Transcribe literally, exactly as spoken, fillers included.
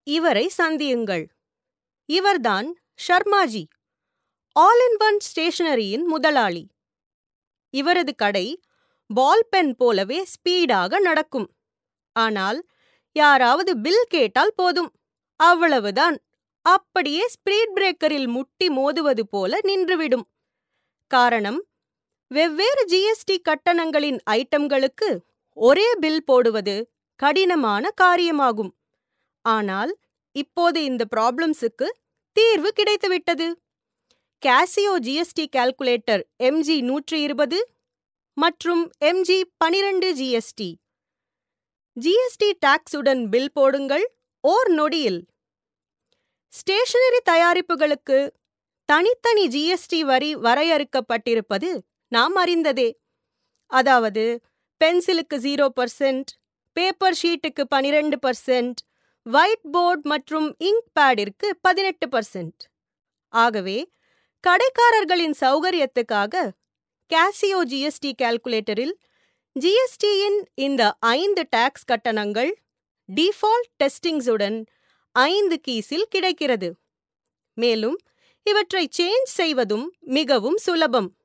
இவரை சந்தியுங்கள். இவர்தான் ஷர்மாஜி, all in one ஸ்டேஷனரியின் முதலாளி. இவரது கடை பால் பென் போலவே ஸ்பீடாக நடக்கும். ஆனால் யாராவது பில் கேட்டால் போதும், அவ்வளவுதான், அப்படியே ஸ்பீட் பிரேக்கரில் முட்டி மோதுவது போல நின்றுவிடும். காரணம், வெவ்வேறு ஜிஎஸ்டி கட்டணங்களின் ஐட்டம்களுக்கு ஒரே பில் போடுவது கடினமான காரியமாகும். ஆனால் இப்போது இந்த ப்ராப்ளம்ஸுக்கு தீர்வு கிடைத்துவிட்டது. கேசியோ ஜிஎஸ்டி கால்குலேட்டர் எம்ஜி நூற்றி இருபது மற்றும் எம்ஜி பனிரெண்டு ஜிஎஸ்டி. ஜிஎஸ்டி டாக்ஸுடன் பில் போடுங்கள் ஓர் நொடியில். ஸ்டேஷனரி தயாரிப்புகளுக்கு தனித்தனி ஜிஎஸ்டி வரி வரையறுக்கப்பட்டிருப்பது நாம் அறிந்ததே. அதாவது பென்சிலுக்கு ஜீரோ பர்சன்ட், பேப்பர் ஷீட்டுக்கு பனிரெண்டு பர்சன்ட், ஒயிட் போர்ட் மற்றும் இங்க் பேடிற்கு பதினெட்டு பர்சன்ட். ஆகவே கடைக்காரர்களின் சௌகரியத்துக்காக கேசியோ ஜிஎஸ்டி கால்குலேட்டரில் ஜிஎஸ்டியின் இந்த ஐந்து டாக்ஸ் கட்டணங்கள் டிஃபால்ட் டெஸ்டிங்ஸுடன் ஐந்து கீஸில் கிடைக்கிறது. மேலும் இவற்றை சேஞ்ச் செய்வதும் மிகவும் சுலபம்.